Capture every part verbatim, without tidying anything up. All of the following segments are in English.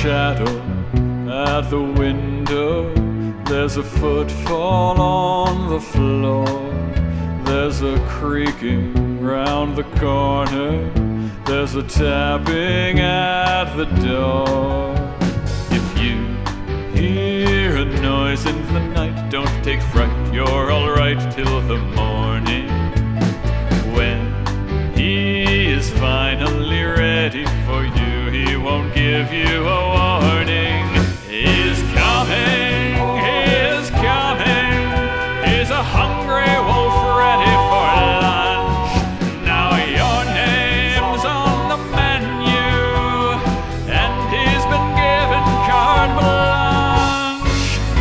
shadow at the window. There's a footfall on the floor. There's a creaking round the corner. There's a tapping at the door. If you hear a noise in the night, don't take fright, you're alright till the morning. When he is finally ready for you, he won't give you a warning. He's coming, he is coming. He's a hungry wolf ready for lunch. Now your name's on the menu, and he's been given carte blanche.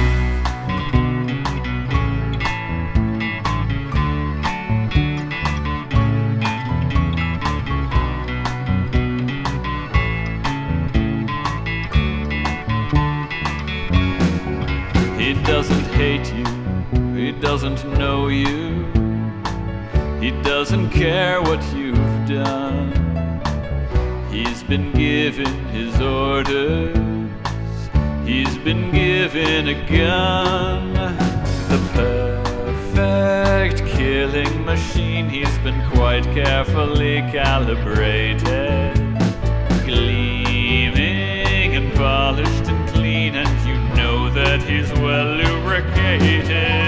He doesn't hate you, he doesn't know you, he doesn't care what you've done. He's been given his orders, he's been given a gun. The perfect killing machine, he's been quite carefully calibrated, gleaming and polished and clean, and you know that he's well lubricated.